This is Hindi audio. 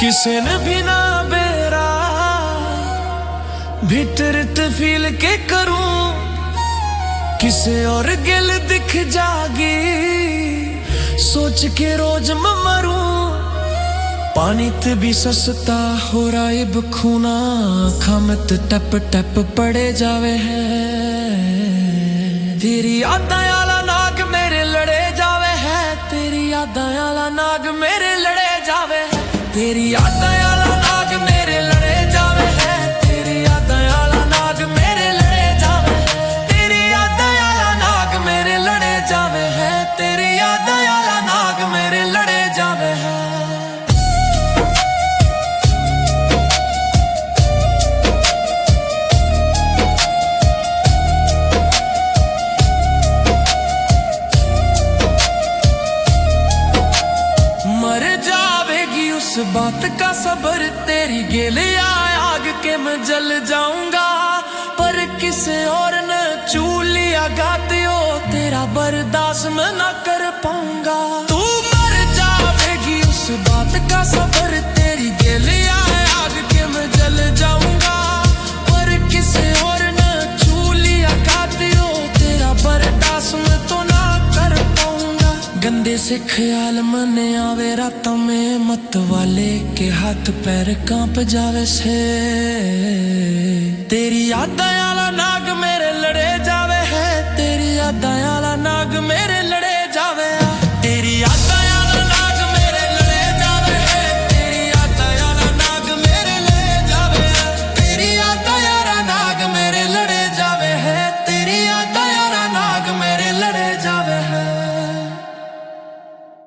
किसे ने भी ना बेरा भीतर फील के करूं किसे और गिल दिख जागी सोच के रोज मैं मरूं पानी ते भी सस्ता हो रहा है बखूना खामत टप टप पड़े जावे है तेरी यादां आला नाग मेरे लड़े जावे है तेरी यादां आला नाग मेरे लड़े जावे है तेरी यादां आला नाग मेरे लड़े जावे है तेरी यादां आला नाग मेरे लड़े जावे है तेरी यादां आला नाग मेरे लड़े जावे है तेरी यादां आला नाग मेरे लड़े जावे है बात का सबर तेरी गेले आग के मैं जल जाऊंगा पर किसे और न छू लिया गातियो तेरा बर्दाश्त मैं ना कर पाऊंगा तू मर जाएगी उस बात का सबर तेरी गेले आग के मैं जल जाऊंगा पर किसे और न छू लिया गातियो तेरा बर्दाश्त मैं तो ना कर पाऊंगा गंदे से ख्याल मने आवे रात में मत वाले के हाथ पैर कांप जावे से तेरी यादां